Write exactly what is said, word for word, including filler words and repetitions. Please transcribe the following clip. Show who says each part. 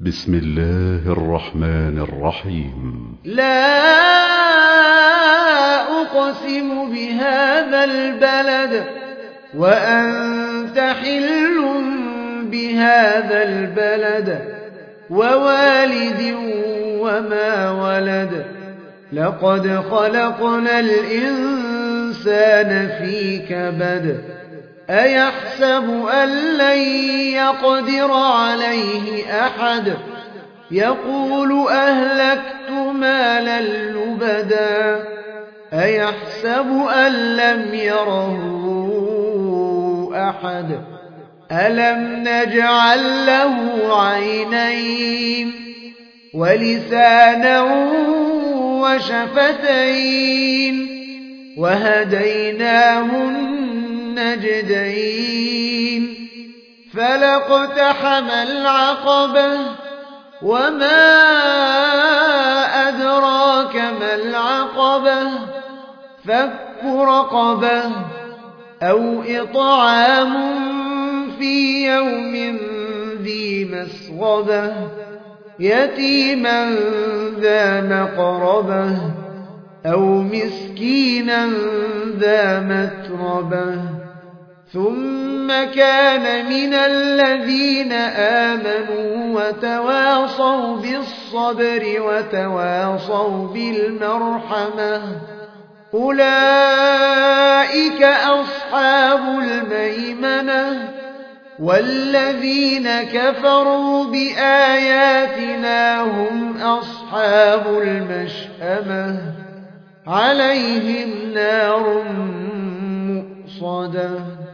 Speaker 1: بسم الله الرحمن الرحيم.
Speaker 2: لا أقسم بهذا البلد وأنت حل بهذا البلد ووالد وما ولد لقد خلقنا الإنسان في كبد أيحسب أن لن يقدر عليه أحد يقول أهلكت مالا لبدا أيحسب أن لم يره أحد ألم نجعل له عينين ولسانا وشفتين وهديناه النجدين فلاقتحم العقبة وما أدراك ما العقبة فك رقبة أو إطعام في يوم ذي مسغبة يتيما ذا مقربة أو مسكينا ذا متربة ثم كان من الذين آمنوا وتواصوا بالصبر وتواصوا بالمرحمة أولئك أصحاب الميمنة والذين كفروا بآياتنا هم أصحاب المشأمة عليهم نار مؤصدة